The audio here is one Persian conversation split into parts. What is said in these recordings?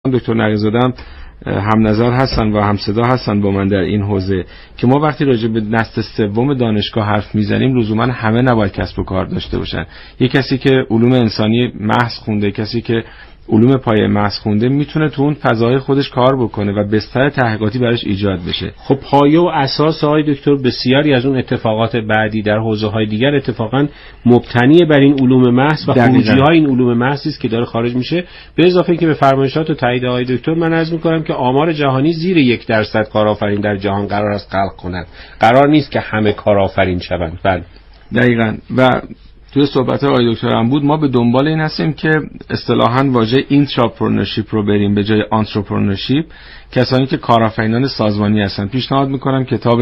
دکتر نقی‌زاده هم نظر هستن و هم صدا هستن با من در این حوزه که ما وقتی راجع به نسل سوم دانشگاه حرف میزنیم لزوما همه نباید کسب و کار داشته باشن. یک کسی که علوم انسانی محض خونده، کسی که علوم پایه محض خونده میتونه تو اون فضای خودش کار بکنه و بستر تحقیقاتی براش ایجاد بشه. خب پایه و اساس های دکتر بسیاری از اون اتفاقات بعدی در حوزه‌های دیگر اتفاقا مبتنی بر این علوم محض و خروجی‌های این علوم محض است که داره خارج میشه. به اضافه اینکه به فرمایشات و تایید آقای دکتر من عرض می‌کنم که آمار جهانی زیر 1% کارآفرین در جهان قرار است خلق کنند. قرار نیست که همه کارآفرین شوند. بله دقیقاً. و توی صحبت آقای دکتر هم بود، ما به دنبال این هستیم که اصطلاحاً واژه اینتراپرنورشیپ رو بریم به جای آنترپرنورشیپ. کسانی که کارآفرینان سازمانی هستن، پیشنهاد میکنم کتاب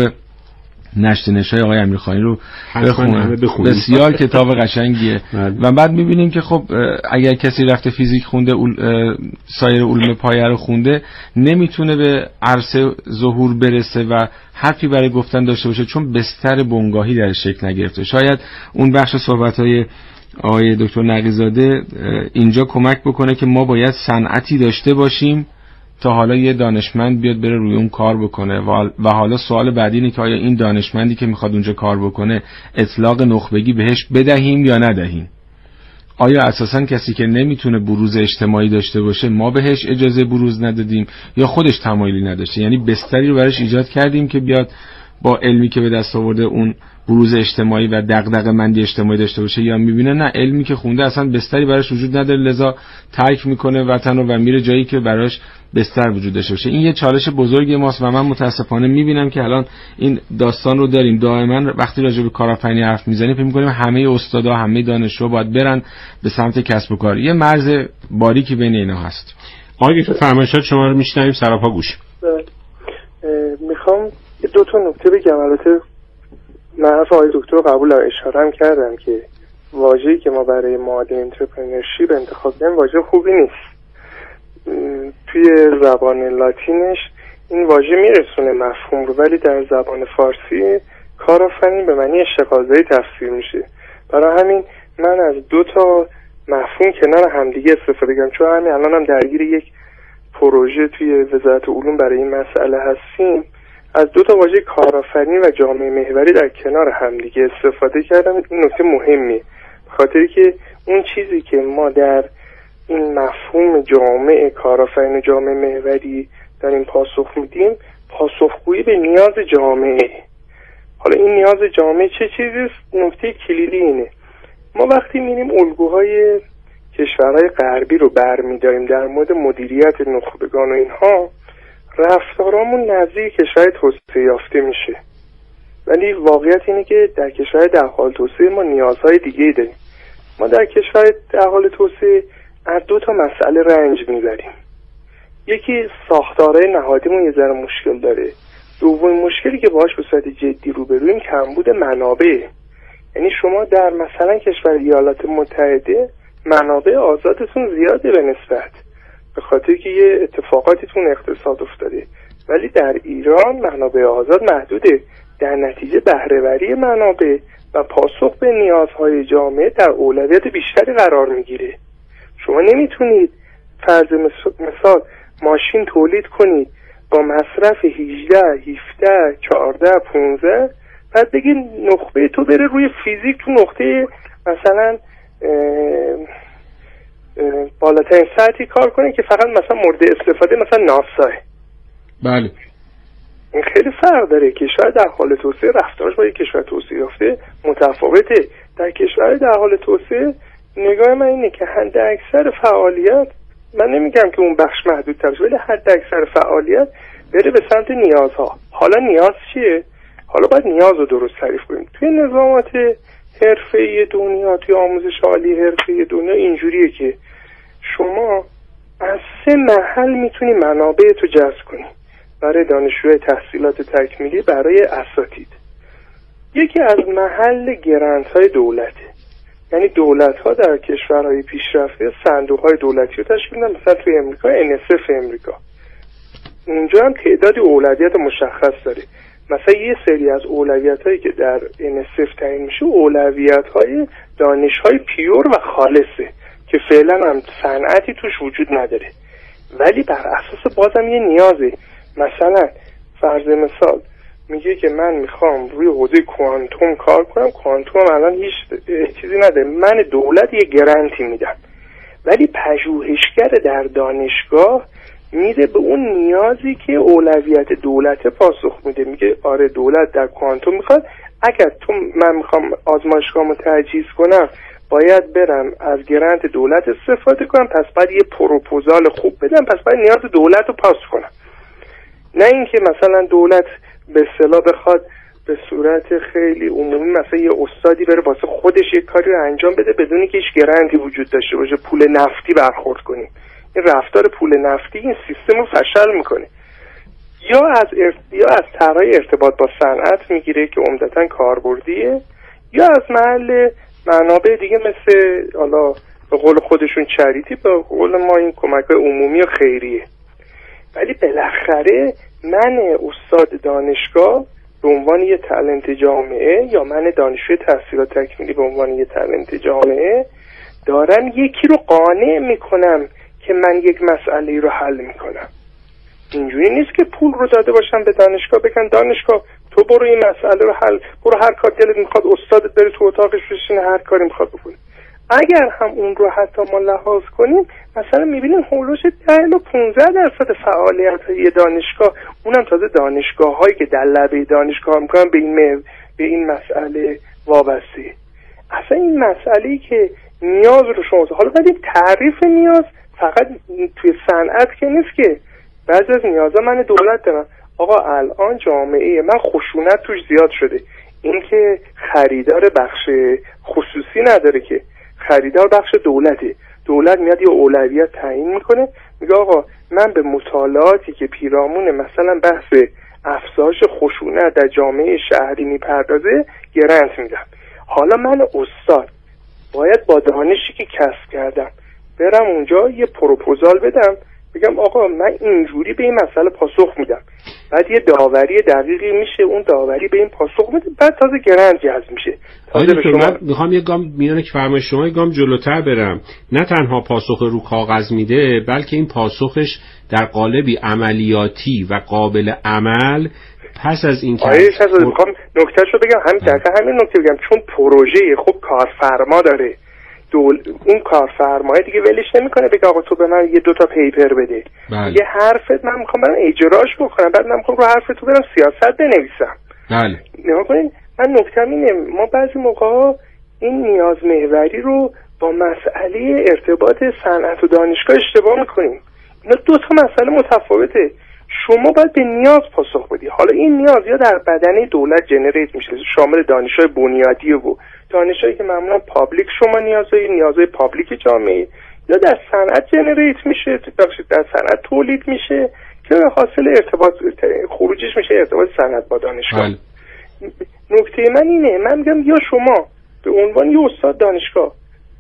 نشت نشای آقای امیرخانی رو بخونن. بسیار کتاب قشنگیه. و بعد میبینیم که خب اگر کسی رفته فیزیک خونده، سایر علوم پایه رو خونده، نمیتونه به عرصه ظهور برسه و حرفی برای گفتن داشته باشه چون بستر بنگاهی در شکل نگرفته. شاید اون بخش صحبت‌های آقای دکتر نقی‌زاده اینجا کمک بکنه که ما باید صنعتی داشته باشیم تا حالا یه دانشمند بیاد بره روی اون کار بکنه و حالا سوال بعدی اینه که آیا این دانشمندی که میخواد اونجا کار بکنه اطلاق نخبگی بهش بدهیم یا ندهیم؟ آیا اساساً کسی که نمیتونه بروز اجتماعی داشته باشه ما بهش اجازه بروز ندادیم یا خودش تمایلی نداشته؟ یعنی بستری رو براش ایجاد کردیم که بیاد با علمی که به دست آورده اون بروز اجتماعی و دغدغه‌مندی اجتماعی داشته باشه، یا میبینه نه علمی که خونده اصلا بستری براش وجود نداره لذا ترک میکنه وطن و میره جایی که براش بستر وجود داشته باشه. این یه چالش بزرگی ماست و من متاسفانه میبینم که الان این داستان رو داریم. دائما وقتی راجع به کارآفرینی حرف میزنیم فکر میکنیم همه استادا، همه دانشجو باید برن به سمت کسب و کار. یه مرز باریکی بین اینا هست. آقای دکتر فرمایشات شما رو میشنویم، سراپا گوش. میخوام دو تا نکته بگم. البته من حرف آقای دکتر رو قبول دارم، اشاره هم کردم که واژه‌ای که ما برای مادر انترپرنورشیپ انتخاب کردیم واژه خوبی نیست. توی زبان لاتینش این واژه میرسونه مفهوم رو، ولی در زبان فارسی کارآفرین به معنی اشتغالزایی تفسیر میشه. برای همین من از دو تا مفهوم کنار همدیگه استفاده کردم، چون همین الان هم درگیر یک پروژه توی وزارت علوم برای این مسئله هستیم. از دو تا واژه کارآفرین و جامعه محوری در کنار همدیگه استفاده کردم. این نکته مهمیه، به خاطری که اون چیزی که ما در این مفهوم جامعه کارآفرین و جامعه محوری داریم پاسخ میدیم، پاسخگویی به نیاز جامعه. حالا این نیاز جامعه چه چیزیست؟ نکته کلیدی اینه، ما وقتی میریم الگوهای کشورهای غربی رو برمی‌داریم در مورد مدیریت نخبگان و اینها، رفتارامون نزدیک کشورهای توسعه یافته میشه، ولی واقعیت اینه که در کشورهای در حال توسعه ما نیازهای دیگه‌ای داریم. ما در کشورهای در حال توسعه از دو تا مسئله رنج میبریم. یکی ساختارهای نهادیمون یه ذره مشکل داره. دومین مشکلی که باهاش به صورت جدی روبرویم کمبود منابع. یعنی شما در مثلا کشور ایالات متحده منابع آزادتون زیاده به نسبت، به خاطر که یه اتفاقاتی تون اقتصاد افتاده، ولی در ایران منابع آزاد محدوده. در نتیجه بهره‌وری منابع و پاسخ به نیازهای جامعه در اولویت بیشتری قرار میگیره. شما نمیتونید فرض مثال ماشین تولید کنید با مصرف 18 17 14 15 بعد بگید نخبه تو بره روی فیزیک تو نقطه مثلا بالاترین سطحی کار کنه که فقط مثلا مورد استفاده مثلا ناسا. بله این خیلی فرق داره. کشور در حال توسعه رفتارش با یک کشور توسعه یافته متفاوته. در کشور در حال توسعه نگاه من اینه که حد اکثر فعالیت، من نمیگم که اون بخش محدود تر، ولی حد اکثر فعالیت بره به سمت نیازها. حالا نیاز چیه؟ حالا باید نیاز رو درست تعریف کنیم. توی نظامات حرفه‌ای دنیا، توی آموزش عالی حرفه‌ای دنیا اینجوریه که شما از 3 محل میتونی منابع تو جذب کنی برای دانشجوی تحصیلات تکمیلی، برای اساتید. یکی از محل گرانت‌های دولته، یعنی دولت‌ها در کشورهای پیشرفته صندوق‌های دولتی رو تشکیل میدن. مثلا توی امریکا NSF امریکا، اونجا هم تعدادی اولویت مشخص داره. مثلا یه سری از اولویت‌هایی که در NSF تعیین میشه اولویت‌های دانش‌های پیور و خالصه که فعلا هم صنعتی توش وجود نداره. ولی بر اساس بازم یه نیازه. مثلا فرض مثال میگه که من میخوام روی حوزه کوانتوم کار کنم، کوانتوم الان هیچ چیزی نداره، من دولت یه گرانتی میدم، ولی پژوهشگر در دانشگاه میره به اون نیازی که اولویت دولت پاسخ میده، میگه آره دولت در کوانتوم میخواد، اگر من میخوام آزمایشگاهمو تجهیز کنم باید برم از گرانت دولت استفاده کنم، پس بعد یه پروپوزال خوب بدم، پس بعد نیاز دولت رو پاس کنم. نه اینکه مثلا دولت به اصطلاح بخواد به صورت خیلی عمومی مثلا یه استادی بره واسه خودش یه کاری رو انجام بده بدون اینکه هیچ گرانتی وجود داشته باشه، پول نفتی برخورد کنیم. این رفتار پول نفتی این سیستم رو فشل میکنه. یا از طرح ارتباط با صنعت میگیره که عمدتاً کاربردیه، یا از محل منابع دیگه مثل حالا به قول خودشون چریتی، به قول ما این کمک‌های عمومی و خیریه. ولی بالاخره من استاد دانشگاه به عنوان یه تالنت جامعه یا من دانشجوی تحصیلات تکمیلی به عنوان یه تالنت جامعه دارم یکی رو قانع میکنم که من یک مسئله رو حل میکنم. اینجوری نیست که پول رو داده باشم به دانشگاه بگن دانشگاه تو برو این مسئله رو حل، برو هر کار دلت میخواد استادت بره تو اتاقش بشینه هر کاری میخواد بکنه. اگر هم اون رو حتی ما لحاظ کنیم مثلا میبینیم هولوش 10 تا 15% فعالیت دانشگاه، اونم تازه دانشگاه هایی که در لبه دانشگاه میکنن به این مسئله وابسته. اصلا این مسئله‌ای که نیاز رو شما حالا بدید تعریف نیاز فقط توی صنعت که نیست که بعضی از نیازها من دولت دارم. آقا الان جامعه من خشونت توش زیاد شده، این که خریدار بخش خصوصی نداره که خریدار بخش دولته. دولت میاد یه اولویت تعیین میکنه، میگه آقا من به مطالعاتی که پیرامون مثلا بحث افزایش خشونت در جامعه شهری میپردازه گرانت میدم. حالا من استاد باید با دانشی که کسب کردم برم اونجا یه پروپوزال بدم، بگم آقا من اینجوری به این مسئله پاسخ میدم، بعد یه داوری دقیقی میشه، اون داوری به این پاسخ میده، بعد تازه گرانت جذب میشه. من میخوام یه گام میونه که فرمایش شما یه گام جلوتر برم، نه تنها پاسخ رو کاغذ میده بلکه این پاسخش در قالبی عملیاتی و قابل عمل. پس از این که میخوام نکتهشو بگم، همین نکته بگم، چون پروژه خب کارفرما داره، اون کارفرمای دیگه ولش نمیکنه بگه آقا تو به من یه 2 تا پیپر بده. یه حرفت من میخوام برام اجراش بکنم، بعد من میخوام رو حرفت تو برام سیاست بنویسم. بله. نگاه کنین، من نکتم اینه، ما بعضی موقع‌ها این نیاز محوری رو با مسئله ارتباط صنعت و دانشگاه اشتباه میکنیم. اینا 2 تا مسئله متفاوته. شما باید به نیاز پاسخ بدی. حالا این نیاز یا در بدنه دولت جنریت میشه، شامل دانشگاه بنیادی و دانشگاهی که معمولا پابلیک شما نیازهای پابلیک جامعه، یا در صنعت جنریت میشه، در صنعت تولید میشه که حاصل ارتباط خروجش میشه ارتباط صنعت با دانشگاه. نکته من اینه، من میگم یا شما به عنوان یه استاد دانشگاه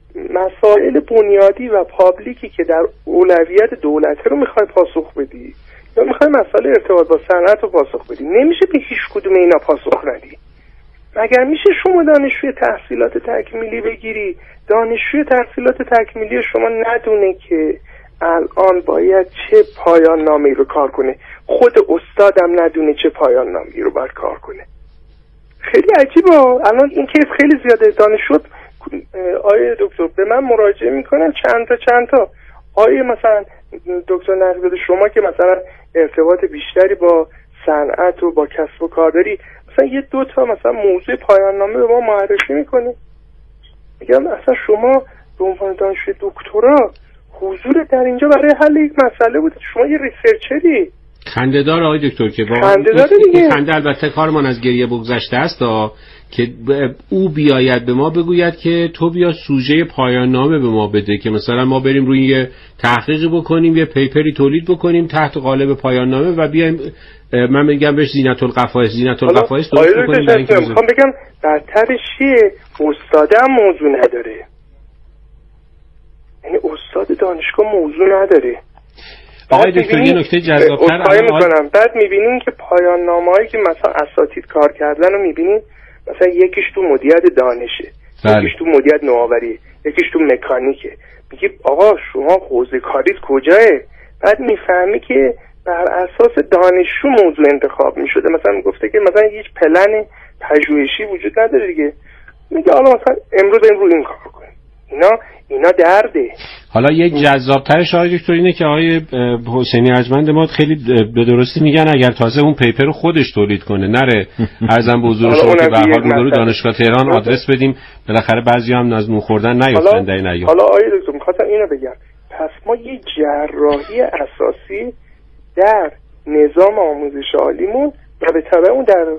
مسائل بنیادی و پابلیکی که در اولویت دولت رو میخوای پاسخ بدی، یا میخوای مسائل ارتباط با صنعت رو پاسخ بدی. نمیشه به هیچ کدوم اینا پاسخ ندی. مگر میشه شما دانشجوی تحصیلات تکمیلی بگیری، دانشجوی تحصیلات تکمیلی شما ندونه که الان باید چه پایان نامه‌ای رو کار کنه، خود استادم ندونه چه پایان نامه‌ای رو باید کار کنه. خیلی عجیبه. الان این کیس خیلی زیاده. دانشجو آیه دکتر به من مراجعه میکنن چند تا آیه مثلا دکتر نقی‌زاده شما که مثلا ارتباط بیشتری با صنعت و با کسب و کار داری، مثلا یه 2 تا مثلا موضوع پایان نامه به ما معرفی میکنی، میگم اصلا شما به عنوان دانشجوی دکترا حضور در اینجا برای حل یک مسئله بود، شما یه ریسرچری. خنده‌دار آقای دکتر که واقعا این خنده البته کارمان از گریه بگذشته است که او بیاید به ما بگوید که تو بیا سوژه پایان نامه به ما بده که مثلا ما بریم روی یه تحقیقی بکنیم، یه پیپری تولید بکنیم تحت قالب پایان نامه و بیایم من میگم بهش زینت القفایس درست بکنیم. میخوام بگم برترش چیه؟ استاد هم موضوع نداره، یعنی استاد دانشگاه موضوع نداره. آقای دکتر یه نکته جذاب‌تر میکنم، بعد میبینین که پایان نامه‌هایی که مثلا اساتید کار کردن رو میبینین، مثلا یکیش تو مدیریت دانشه، یکیش تو مدیریت نوآوری، یکیش تو مکانیکه. میگی آقا شما حوزه کاریت کجاه؟ بعد میفهمی که بر اساس دانشجو موضوع انتخاب میشده. مثلا گفته که مثلا هیچ پلن پژوهشی وجود نداره دیگه، میگه حالا مثلا امروز این کار کنیم. اینا درده. حالا یک جذاب‌ترش آقای دکتر اینه که آقای حسینی ارجمند ما خیلی به درستی میگن اگر تازه اون پیپر رو خودش تولید کنه، نره ارزم به حضور شما که به هر حال رو دانشگاه تهران آدرس بدیم، بالاخره بعضیا هم از نون خوردن نیفتن در این ایام. حالا آقای دکتر می‌خواستم اینو بگم، پس ما یه جراحی اساسی در نظام آموزش عالیمون و به تبع اون در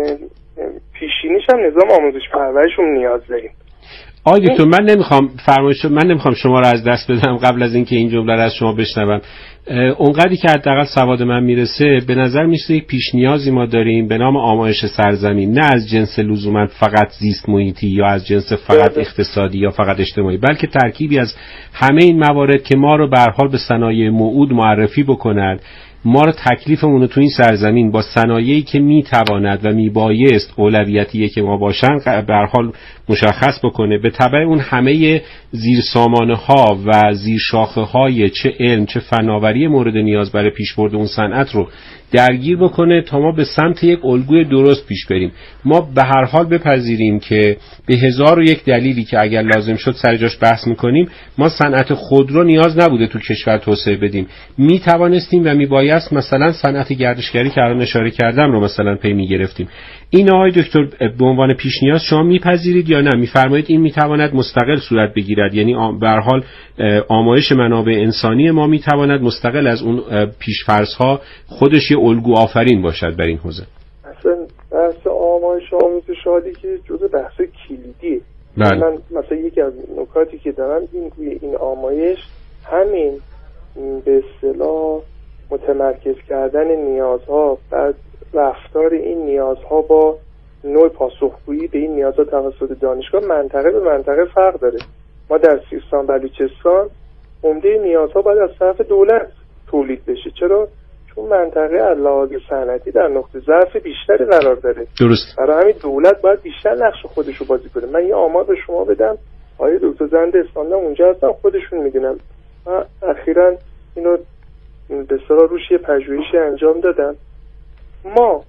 پیشینیش هم نظام آموزش پرورشمون نیاز داریم. آقای دکتر من نمیخوام شما رو از دست بدم قبل از اینکه این جمله رو از شما بشنوم. اونقدری که حداقل سواد من میرسه به نظر میشه یک پیش نیازی ما داریم به نام آمایش سرزمین، نه از جنس لزوما فقط زیست محیطی یا از جنس فقط اقتصادی یا فقط اجتماعی، بلکه ترکیبی از همه این موارد که ما رو به هر حال به صنایع موعود معرفی بکنند، ما رو تکلیفمون رو تو این سرزمین با صنایعی که میتواند و میبایست اولویتیه که ما باشن به هر حال مشخص بکنه، به تبع اون همه زیرسامانه ها و زیر شاخه های چه علم چه فناوری مورد نیاز برای پیشبرد اون صنعت رو درگیر بکنه تا ما به سمت یک الگوی درست پیش بریم. ما به هر حال بپذیریم که به 1001 دلیلی که اگر لازم شد سر جاش بحث میکنیم، ما صنعت خودرو نیاز نبوده تو کشور توسعه بدیم، میتوانستیم و میبایست مثلا صنعت گردشگری که الان اشاره کردم رو مثلا پی میگرفتیم. این آقای دکتر به عنوان پیش نیاز شما میپذیرید یا نه؟ میفرمایید این میتواند مستقل صورت بگیرد، یعنی به هر حال آمایش منابع انسانی ما میتواند مستقل از اون پیش‌فرض‌ها خودش یه الگو آفرین باشد در این حوزه. اصلا بحث آمایش آموزش عالی که جزء بحث کلیدیه. من مثلا یکی از نکاتی که دارم این آمایش همین به اصطلاح متمرکز کردن نیازها، بعد رفتار این نیازها با نوع پاسخگویی به این نیازها توسط دانشگاه منطقه به منطقه فرق داره. ما در سیستان بلوچستان عمده نیازها باید از طرف دولت تولید بشه. چرا؟ چون منطقه از لحاظ صنعتی در نقطه ضعف بیشتری قرار داره. درست. برای همین دولت باید بیشتر نقش خودش رو بازی کنه. من یه آمار به شما بدم، آقای دکتر زنده استاندم اونجا هستن خودشون میدونن. من اخیراً اینو به اصطلاح روش یه پژوهشی انجام دادم. ما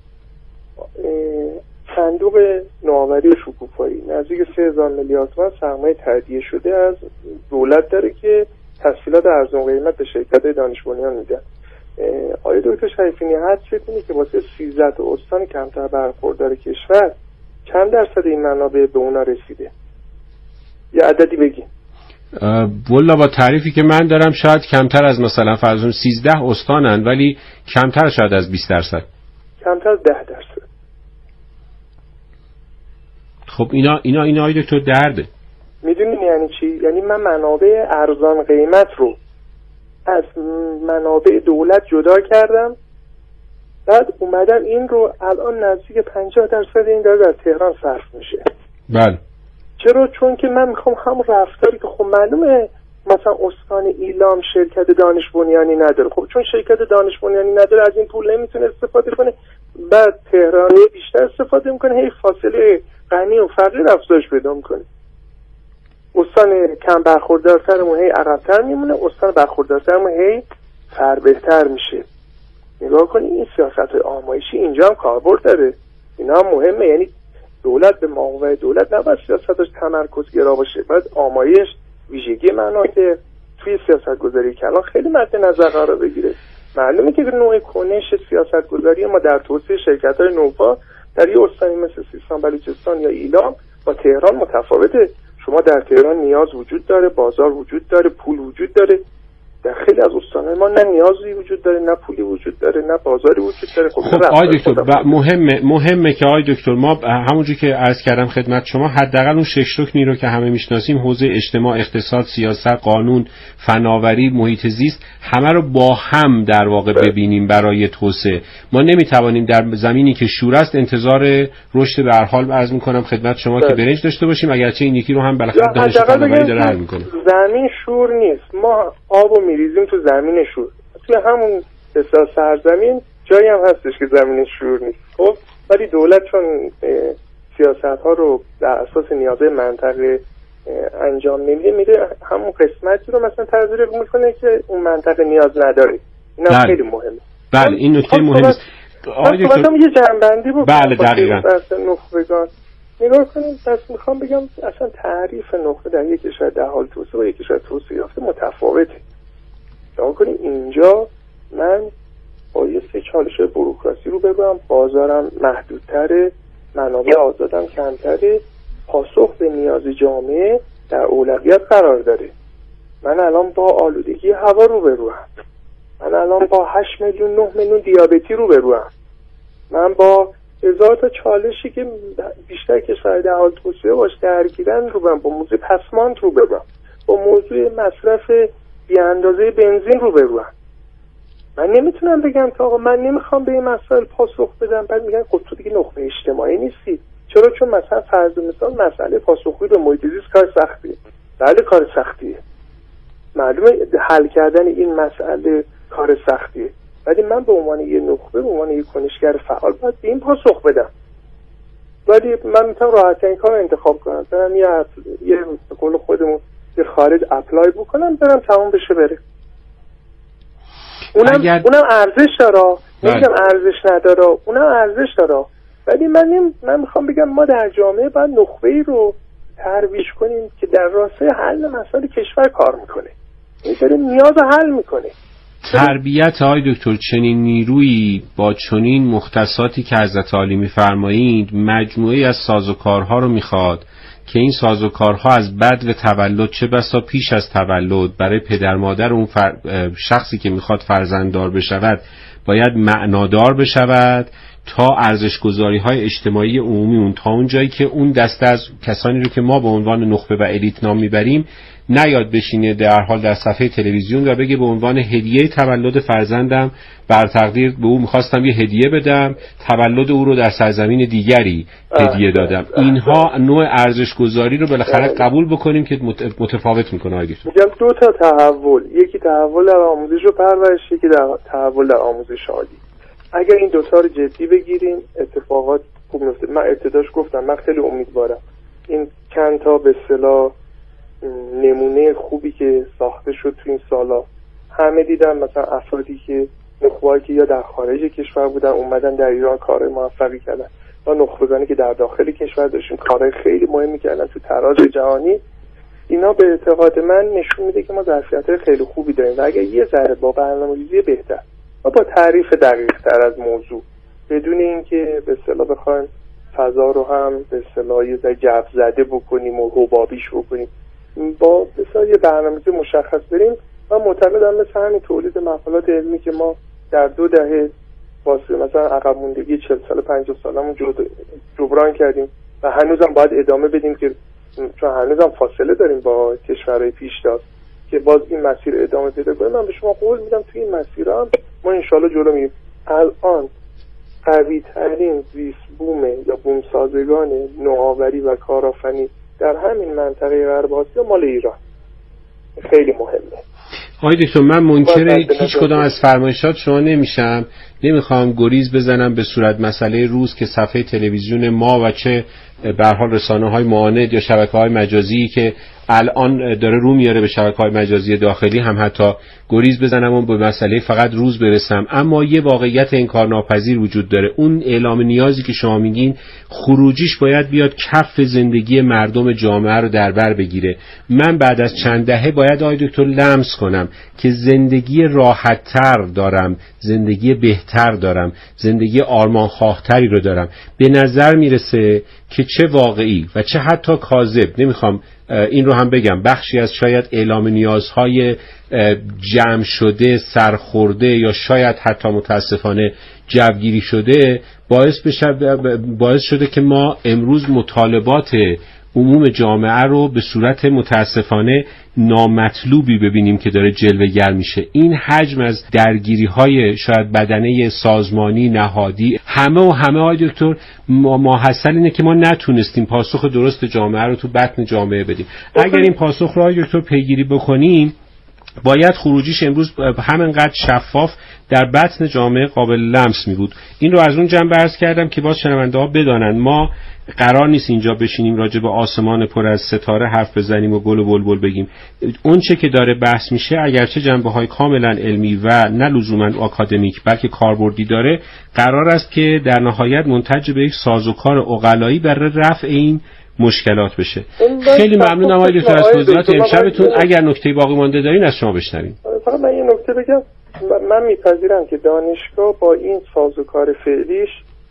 صندوق نوآوری و شکوفایی نزدیک 3000 میلیارد تومان سرمایه تهیه شده از دولت داره که تسهیلات ارزان قیمت به شرکت‌های دانش بنیان میدن. آقای دکتر شریفینی حدس کنید که واسه 13 تا استان کمتر برخوردار کشور چند درصد این منابع به اونا رسیده؟ یه عددی بگین. والا با تعریفی که من دارم شاید کمتر از مثلا فرض 13 استانن، ولی کمتر شاید از 20%. کمتر از 10%. خب اینا آقای دکتر درده. میدونین یعنی چی؟ یعنی من منابع ارزان قیمت رو از منابع دولت جدا کردم، بعد اومدم این رو الان نزدیک 50% این داره در تهران صرف میشه. بله. چرا؟ چون که من میخوام همون رفتاری که خب معلومه مثلا استان ایلام شرکت دانش بنیانی نداره، خب چون شرکت دانش بنیانی نداره از این پول نمیتونه استفاده کنه، بعد تهرانی بیشتر استفاده میکنه، هی فاصله غنی و فقیر افزایش پیدا میکنه. استان کم برخوردارترمون هی عقب‌تر میمونه، استان برخوردارترمون هی فربهتر میشه. نگاه کنید این سیاست‌های آمایشی اینجا هم کاربرد داره، اینا هم مهمه. یعنی دولت به مقابل دولت نباید سیاستش تمرکزگرا باشه، باید آمایش ویژگی مناطق توی سیاست‌گذاری کلان خیلی مد نظر قرار بگیره. معلومه که نوع کنش سیاست‌گذاری ما در توسعه شرکت‌های نوپا در یه استانی مثل سیستان بلوچستان یا ایلام با تهران متفاوته. شما در تهران نیاز وجود داره، بازار وجود داره، پول وجود داره. در خیلی از استان‌های ما نه نیازی وجود داره، نه پولی وجود داره، نه بازاری وجود داره. خب آقای دکتر مهمه که آقای دکتر ما همونجوری که عرض کردم خدمت شما حداقل اون شش رکنی رو که همه میشناسیم، حوزه اجتماع، اقتصاد، سیاست، قانون، فناوری، محیط زیست، همه رو با هم در واقع ببینیم برای توسعه. ما نمیتوانیم در زمینی که شور است انتظار رشد به هر حال عرض می‌کنم خدمت شما که برنج داشته باشیم، اگرچه این یکی رو هم بالاخره دانش فناوری داره حل می‌کنه. زمین شور نیست، ما آبو میریزیم تو زمین شور. توی همون سرزمین جایی هم هستش که زمین شور نیست. خب ولی دولت چون سیاست ها رو در اساس نیازهای منطقه انجام نمیده، میره همون قسمتی رو مثلا تزریق میکنه که اون منطقه نیاز نداره. این هم خیلی مهمه. بله این نکته مهمه است. خواستم یه جنبندی بکنم. بله دقیقاً. بحث نخبگان نگاه کنیم. پس میخوام بگم اصلا تعریف نخبه در یک کشور در حال توسعه و یک کشور توسعه یافته متفاوته. نگاه کنیم اینجا من با یه سری چالش بوروکراسی رو بگم، بازارم محدودتره، منابع آزادم کمتره، پاسخ به نیاز جامعه در اولویت قرار داره. من الان با آلودگی هوا روبروم، من الان با 8 میلیون 9 میلیون دیابتی روبروم، من با 1000 تا چالشی که بیشتر کشور در حال توسعه باش درگیرن روبروم، با موضوع پسماند روبروم، با موضوع مصرف بی اندازه بنزین روبروم. من نمیتونم بگم که آقا من نمیخوام به این مسائل پاسخ بدم، بعد میگن خب تو دیگه نخبه اجتماعی نیستی. چرا؟ چون مثلا فرض مثال مسئله پاسخگویی به محیط زیست کار سختیه. بله کار سختیه، معلومه حل کردن این مسئله کار سختیه، ولی من به عنوان یه نخبه، به عنوان یه کنشگر فعال باید به این پاسخ بدم. ولی من میتونم راحت‌ترین کار انتخاب کنم، برم یه به قول خودمون یه خارج اپلای بکنم، برم تمام بشه بره. اونم ارزش داره، نمیگم ارزش نداره، اونم ارزش داره، ولی من میخوام بگم ما در جامعه باید نخبه‌ای رو ترویج کنیم که در راسته حل مسائل کشور کار میکنه، این داره نیاز حل میکنه. تربیت آقای دکتر چنین نیرویی با چنین مختصاتی که حضرت عالی میفرمایید مجموعه از سازوکارها رو میخواد که این سازوکارها از بد و تولد چه بسا پیش از تولد برای پدر مادر اون شخصی که میخواد فرزنددار بشود باید معنادار بشود تا ارزش‌گذاری‌های اجتماعی عمومی اون تا اون جایی که اون دسته از کسانی رو که ما به عنوان نخبه و الیت نام میبریم نیاد بشینه در حال در صفحه تلویزیون و بگه به عنوان هدیه تولد فرزندم بر تقدیر به او میخواستم یه هدیه بدم، تولد او رو در سرزمین دیگری هدیه دادم. اینها نوع ارزش‌گذاری رو بالاخره قبول بکنیم که متفاوت میکنه. میگم دو تا تحول، یکی تحول در آموزش و پرورش، یکی تحول در آموزش عالی. اگر این دوتا رو جدی بگیریم اتفاقات خوب میفته. من ابتداش گفتم من خیلی امیدوارم این چند تا به اصطلاح نمونه خوبی که ساخته شد تو این سالا همه دیدن، مثلا افرادی که نخبه‌ای که یا در خارج کشور بودن اومدن در ایران کار موفقی کردن، و نخبگانی که در داخل کشور داشتن کارهای خیلی مهمی کردن تو تراز جهانی. اینا به اعتقاد من نشون میده که ما ظرفیت‌های خیلی خوبی داریم و اگر یه ذره با برنامه‌ریزی بهتر و با تعریف دقیق‌تر از موضوع، بدون اینکه به اصطلاح بخوایم فضا رو هم به اصطلاح یه ذره جو زده بکنیم و حبابیش بکنیم، با به اصطلاح یه برنامه‌ریزی مشخص بریم، من معتقدم مثل همین تولید مقالات علمی که ما در 2 دهه واسه مثلا عقب موندگی 40 سال 50 سالمون جبران کردیم و هنوزم باید ادامه بدیم که چون هنوزم فاصله داریم با کشورهای پیشرفت که باز این مسیر ادامه پیدا کنه. من به شما قول میدم توی این مسیر هم ما انشالله جلو میریم. الان قوی ترین زیست بوم یا بوم سازگان نوآوری و کارآفرینی در همین منطقه غرب آسیا مال ایران. خیلی مهمه. آقای دکتر من منکر هیچ کدام از فرمایشات شما نمیشم، نمیخوام گریز بزنم به صورت مسئله روز که صفحه تلویزیون ما و چه به هر حال رسانه‌های معاند یا شبکه‌های مجازی که الان داره رو میاره به شبکه‌های مجازی داخلی هم حتی گریز بزنم و به مسئله فقط روز برسم. اما یه واقعیت انکارناپذیر وجود داره، اون اعلام نیازی که شما میگین خروجیش باید بیاد کف زندگی مردم جامعه رو در بر بگیره. من بعد از چند دهه باید آقای دکتر لمس کنم که زندگی راحت‌تر دارم، زندگی بهتر دارم، زندگی آرمانخواه‌تری رو دارم. به نظر میرسه که چه واقعی و چه حتی کاذب، نمیخوام این رو هم بگم، بخشی از شاید اعلام نیازهای جمع شده، سرخورده یا شاید حتی متاسفانه جوگیری شده باعث شده که ما امروز مطالبات عموم جامعه رو به صورت متاسفانه نامطلوبی ببینیم که داره جلوه‌گر میشه. این حجم از درگیری‌های شاید بدنه سازمانی نهادی همه آقای دکتر ماحصل اینه که ما نتونستیم پاسخ درست جامعه رو تو بطن جامعه بدیم. اگر این پاسخ رو آقای دکتر پیگیری بکنیم باید خروجیش امروز همینقدر شفاف در بطن جامعه قابل لمس می بود. این رو از اون جنبه عرض کردم که باز شنونده ها بدانند ما قرار نیست اینجا بشینیم راجع به آسمان پر از ستاره حرف بزنیم و گل و بلبل بگیم. اون چه که داره بحث میشه اگرچه جنبه‌های کاملا علمی و نه لزوما آکادمیک بلکه کاربردی داره، قرار است که در نهایت منتج به یک سازوکار عقلایی برای رفع این مشکلات بشه. خیلی ممنونم آقای دکتر از توضیحات امشبتون. اگر نکته باقی مانده دارین از شما بشنویم. فقط من یه نکته بگم، من میپذیرم که دانشگاه با این سازوکار فعلیش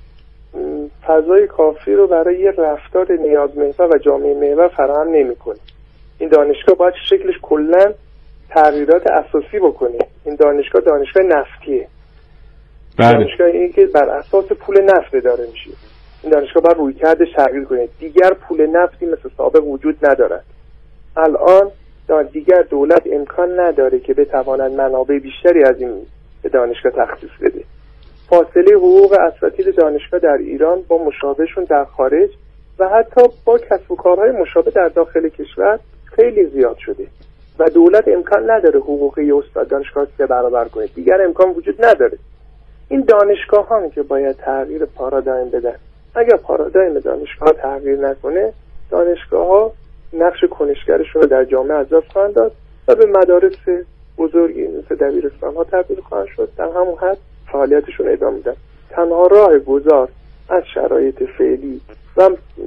فضای کافی رو برای یه رفتار نیازمحور و جامعه محور فراهم نمی‌کنه. این دانشگاه باید شکلش کلاً تغییرات اساسی بکنه. این دانشگاه نفتیه. بله. دانشگاه این که بر اساس پول نفت داره میشه. این دانشگاه باید رویکردش تغییر کنه. دیگر پول نفتی مثل سابق وجود ندارد. الان دیگر دولت امکان نداره که بتواند منابع بیشتری از این به دانشگاه تخصیص بده. فاصله حقوق اساتید دانشگاه در ایران با مشابهشون در خارج و حتی با کسب و کارهای مشابه در داخل کشور خیلی زیاد شده و دولت امکان نداره حقوق یه استاد دانشگاه 3 برابر کنه. دیگر امکان وجود نداره. این دانشگاهانی که باید تغییر پارادایم بدن. اگر پارادایم دانشگاه تغییر نکنه، دانشگاه‌ها نقش کنشگرشون رو در جامعه از دست خواهند داد و به مدارس بزرگی مثل دبیرستان‌ها تبدیل خواهند شد. در همون حد فعالیتشون ادامه میدن. تنها راه گذار از شرایط فعلی و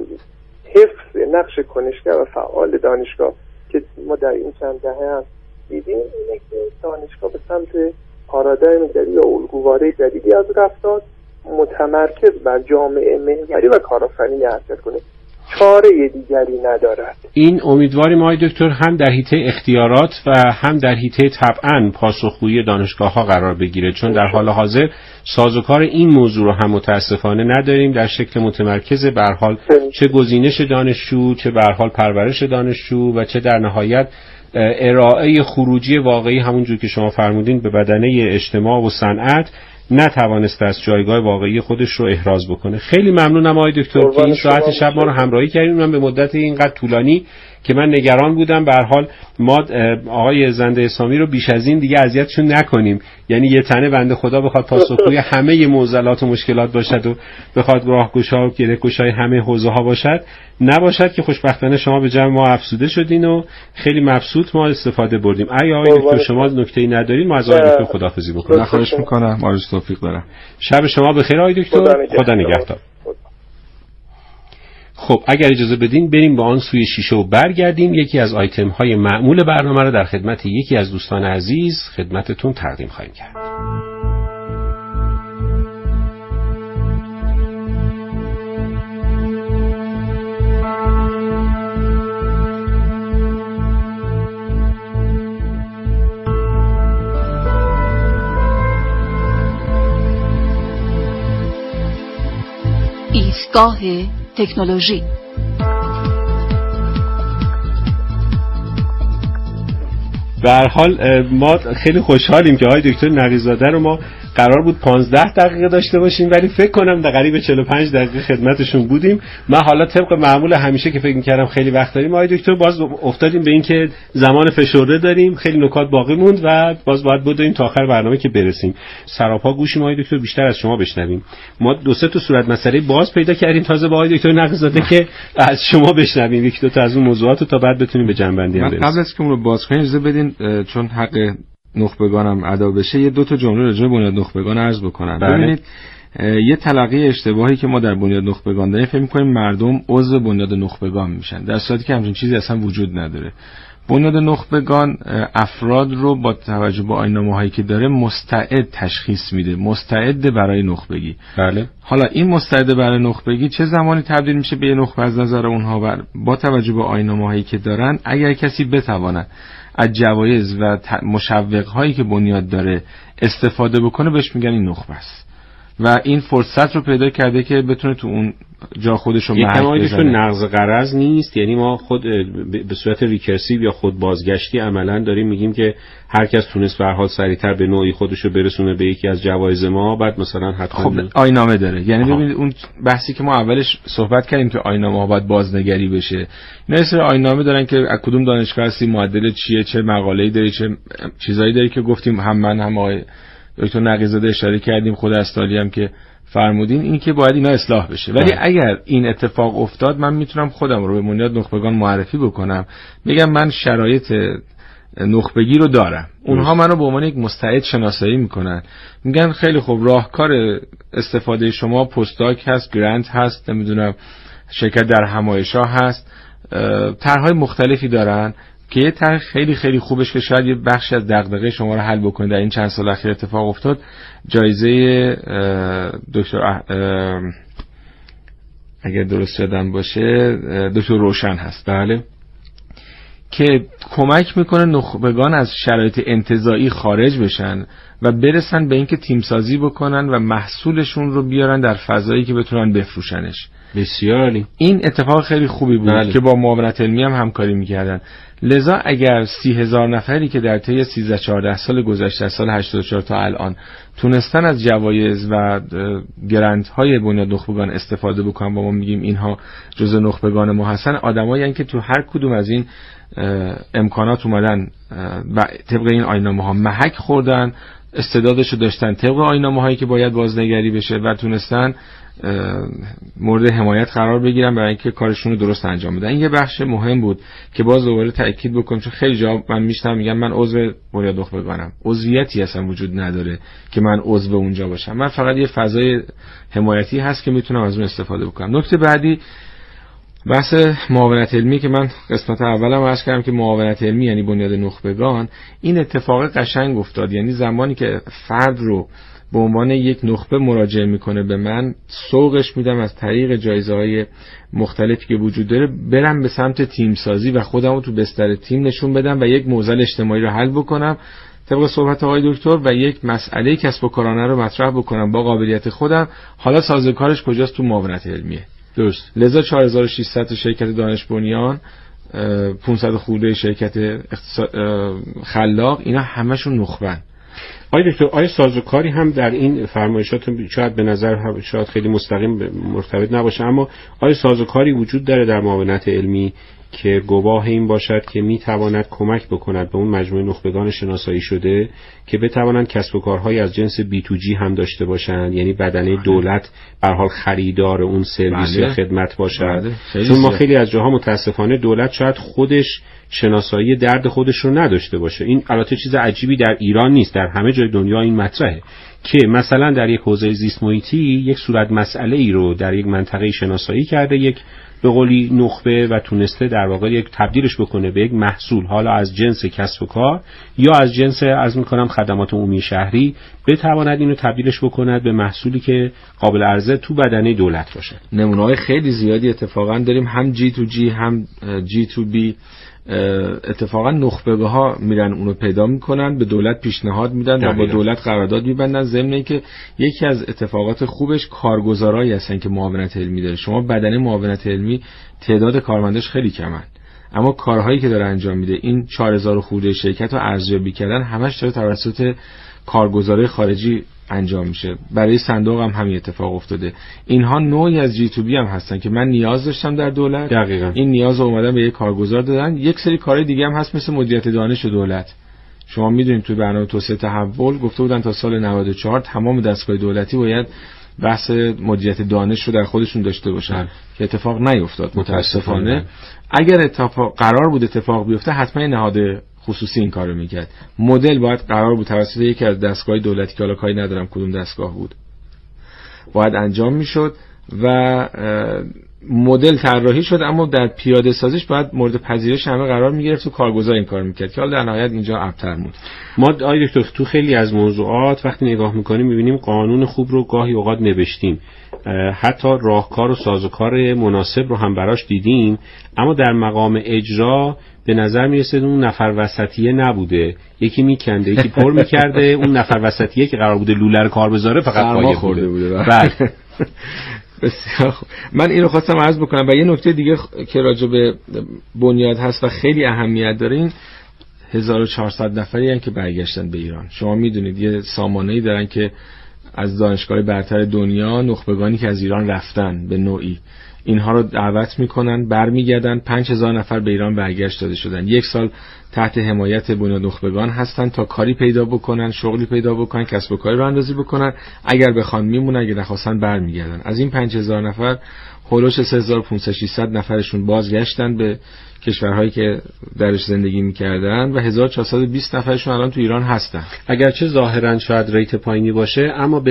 حفظ نقش کنشگر و فعال دانشگاه که ما در این چند دهه هم دیدیم اینه که دانشگاه به سمت پارادایم جدید یا الگوواره جدیدی از رفتار متمرکز بر جامعه محوری و کارآفرینی حرکت کنه. چاره دیگری ندارد. این امیدواریم آقای دکتر هم در حیطه اختیارات و هم در حیطه طبعاً پاسخگویی دانشگاه‌ها قرار بگیره، چون در حال حاضر سازوکار این موضوع رو هم متاسفانه نداریم در شکل متمرکز. به هر حال چه گزینش دانشجو، چه به هر حال پرورش دانشجو و چه در نهایت ارائه خروجی واقعی همونجور که شما فرمودین به بدنه اجتماع و صنعت نتوانسته از جایگاه واقعی خودش رو احراز بکنه. خیلی ممنونم آقای دکتر که این ساعت شب ما رو همراهی کردین. من به مدت اینقدر طولانی که من نگران بودم به هر حال ما آقای زنده اسلامی رو بیش از این دیگه اذیتشون نکنیم، یعنی یه تنه بنده خدا بخواد پاسخگوی همه معضلات و مشکلات باشد و بخواد راهگشا و گره‌گشای همه حوزه‌ها باشد نباشد که خوشبختانه شما به جمع ما افسوده شدین و خیلی مبسوط ما استفاده بردیم. آقای دکتر شما نکته‌ای ندارین ما از آقای دکتر خداحافظی می‌کنیم. خواهش می‌کنم. آرزوی توفیق دارم. شب شما بخیر آقای دکتر. خدا نگهدار. خب اگر اجازه بدین بریم با آن سوی شیشه و برگردیم یکی از آیتم های معمول برنامه رو در خدمت یکی از دوستان عزیز خدمتتون تقدیم خواهیم کرد. ایستگاه تکنولوژی. به هر حال ما خیلی خوشحالیم که آقای دکتر نقی‌زاده رو ما قرار بود 15 دقیقه داشته باشیم ولی فکر کنم در قریب 45 دقیقه خدمتشون بودیم. من حالا طبق معمول همیشه که فکر می‌کردم خیلی وقت داریم آقای دکتر باز افتادیم به این که زمان فشرده داریم، خیلی نکات باقی موند و باز باید بدویم تا آخر برنامه که برسیم. سراپا گوشیم آقای دکتر بیشتر از شما بشنویم. ما دو سه تا صورت مسئله باز پیدا کردیم تازه با آقای دکتر نقی‌زاده که از شما بشنویم یک دو تا از اون موضوعات تا بعد بتونیم به جنبندی برسیم. قبل از که اون رو باز کنیم اجازه بدین چون حق نخبگانم ادا بشه یه دو تا جمله راجع به بنیاد نخبگان عرض بکنم. ببینید یه تلقی اشتباهی که ما در بنیاد نخبگان داریم فکر می‌کنیم مردم عضو بنیاد نخبگان میشن، در صورتی که همچین چیزی اصلا وجود نداره. بنیاد نخبگان افراد رو با توجه به آیین‌نامه‌هایی که داره مستعد تشخیص میده، مستعد برای نخبگی. بله. حالا این مستعد برای نخبگی چه زمانی تبدیل میشه به نخبه از نظر اونها با توجه به آیین‌نامه‌هایی که دارن؟ اگر کسی بتواند از جوایز و مشوق‌هایی که بنیاد داره استفاده بکنه بهش میگن این نخبه است و این فرصت رو پیدا کرده که بتونه تو اون جا خودش رو محک بزنه. نقض غرض نیست، یعنی ما خود به صورت ریکرسیو یا خود بازگشتی عملاً داریم میگیم که هر کس تونست به هر حال سریعتر به نوعی خودش رو برسونه به یکی از جوایز ما بعد مثلا حتما خب آیین‌نامه داره. یعنی ببینید اون بحثی که ما اولش صحبت کردیم که آیین‌نامه باید بازنگری بشه، مثل آیین‌نامه دارن که از کدوم دانشگاه هستی، معدل چیه، چه مقاله‌ای داری، چه چیزایی داری که گفتیم هم من هم آقای دکتر نقی‌زاده اشاره کردیم، خود استالی هم که فرمودین، این که باید اینا اصلاح بشه. ولی اگر این اتفاق افتاد، من میتونم خودم رو به بنیاد نخبگان معرفی بکنم، بگم من شرایط نخبگی رو دارم. اونها منو به عنوان یک مستعد شناسایی میکنن، میگن خیلی خوب، راهکار استفاده شما پستاک هست، گرانت هست، نمیدونم شرکت در همایش‌ها هست، طرح‌های مختلفی دارن که یه طرح خیلی خیلی خوبش که شاید یه بخشی از دغدغه شما رو حل بکنه. در این چند سال اخیر اتفاق افتاد، جایزه دکتر اگر درست یادم باشه دکتر روشن هست، بله، که کمک میکنه نخبگان از شرایط انتزاعی خارج بشن و برسن به اینکه تیم سازی بکنن و محصولشون رو بیارن در فضایی که بتونن بفروشنش. بسیار عالی. این اتفاق خیلی خوبی بود که با معاونت علمی هم همکاری میکردن. لذا اگر 30,000 نفری که در طی 13-14 سال گذشته از سال 84 تا الان تونستن از جوایز و گرانت های بنیاد نخبگان استفاده بکنن، با ما میگیم اینها جزء نخبگان ما هستن، آدمایی هستن که تو هر کدوم از این امکانات اومدن و طبق این آیین‌نامه ها محک خوردن، استعدادشو داشتن طبق آیین‌نامه هایی که باید بازنگری بشه و تونستن مورد حمایت قرار بگیرن برای اینکه کارشون رو درست انجام بدن. این یه بخش مهم بود که باز دوباره تاکید بکنم، چون خیلی جا من میشنم میگم من عضو بنیاد نخبگانم. عضویتی اصلا وجود نداره که من عضو اونجا باشم، من فقط یه فضای حمایتی هست که میتونم از اون استفاده بکنم. نکته بعدی بحث معاونت علمی که من قسمت اولم عرض کردم که معاونت علمی یعنی بنیاد نخبگان. این اتفاق قشنگ افتاد، یعنی زمانی که فرد رو به عنوان یک نخبه مراجعه میکنه به من، سوقش میدم از طریق جایزه‌های مختلفی که وجود داره برم به سمت تیم سازی و خودم رو تو بستر تیم نشون بدم و یک معضل اجتماعی رو حل بکنم طبق صحبت آقای دکتر و یک مسئله کسب و کارانه رو مطرح بکنم با قابلیت خودم. حالا سازوکارش کجاست؟ تو معاونت علمیه. درست. لذا 4600 شرکت دانش بنیان، 500 خورده شرکت خلاق، اینا همشون نخبن. آقای دکتر، آیا سازوکاری هم در این فرمایشات شاید به نظر شاید خیلی مستقیم مرتبط نباشه، اما آیا سازوکاری وجود داره در معاونت علمی که گواه این باشد که میتواند کمک بکند به اون مجموعه نخبگان شناسایی شده که بتوانند کسب و کارهای از جنس B2G هم داشته باشند، یعنی بدنه دولت به هر حال خریدار اون سرویس یا خدمت باشد؟ چون ما خیلی از جاها متاسفانه دولت شاید خودش شناسایی درد خودش رو نداشته باشه. این البته چیز عجیبی در ایران نیست، در همه جای دنیا این مطرحه که مثلا در یک حوزه زیست محیطی یک صورت مسئله ای رو در یک منطقه شناسایی کرده یک به قولی نخبه و تونسته در واقع یک تبدیلش بکنه به یک محصول، حالا از جنس کسب و کار یا از جنس از میکنم خدمات عمومی شهری، بتواند اینو تبدیلش بکند به محصولی که قابل عرضه تو بدنه دولت باشه. نمونه‌های خیلی زیادی اتفاقا داریم، هم G2G هم G2B. اتفاقا نخبگاه ها میرن اونو پیدا میکنن، به دولت پیشنهاد میدن و با دولت قرارداد میبندن. ضمن اینکه یکی از اتفاقات خوبش کارگزارایی هستن که معاونت علمی داره. شما بدنه معاونت علمی تعداد کارمنداش خیلی کمن، اما کارهایی که داره انجام میده، این 4000 خورده شرکت رو ارزیابی کردن همش داره توسط کارگزارای خارجی انجام میشه. برای صندوق هم همین اتفاق افتاده. اینها نوعی از G2B هم هستن که من نیاز داشتم در دولت، دقیقاً این نیاز رو اومدن به یک کارگزار دادن. یک سری کارهای دیگه هم هست مثل مدیریت دانش دولت. شما میدونید توی برنامه توسعه تحول گفته بودن تا سال 94 تمام دستگاه دولتی باید بحث مدیریت دانش رو در خودشون داشته باشن که اتفاق نیفتاد متاسفانه. اگر اتفاق قرار بود اتفاق بیفته حتما نهاد خصوصی این کارو میکرد. مدل باید قرار بود توسط یکی از دستگاه دولتی که حالا کاری ندارم کدوم دستگاه بود باید انجام میشد و مدل طراحی شد، اما در پیاده سازیش باید مورد پذیرش همه قرار میگرفت و کارگزار این کار میکرد که حالا در نهایت اینجا ابتر بود. ما آقای دکتر تو خیلی از موضوعات وقتی نگاه میکنیم میبینیم قانون خوب رو گاهی اوقات نوشتیم، حتی راهکار و سازوکار مناسب رو هم براش دیدیم، اما در مقام اجرا به نظر میرسه اون نفر وسطیه نبوده، یکی میکنده یکی پر میکرده، اون نفر وسطیه که قرار بوده لوله رو کار بذاره فقط پایه خورده بوده. بله بسیار خوب. من اینو خواستم عرض بکنم. و یه نکته دیگه که راجع به بنیاد هست و خیلی اهمیت داره، این 1400 نفری هستن که برگشتن به ایران. شما میدونید یه سامانه‌ای دارن که از دانشگاه برتر دنیا، نخبگانی که از ایران رفتن به نوعی اینها رو دعوت میکنن، برمیگردن. 5000 نفر به ایران برگشت داده شدن. 1 سال تحت حمایت بنیاد نخبگان هستن تا کاری پیدا بکنن، شغلی پیدا بکنن، کسب و کاری راه اندازی بکنن. اگر بخوان میمونن، اگر نخواستن برمیگردن. از این 5000 نفر هولوش 3500 600 نفرشون بازگشتن به کشورهایی که درش زندگی میکردن و 1420 نفرشون الان تو ایران هستن. اگرچه ظاهرا شاید ریت پایینی باشه، اما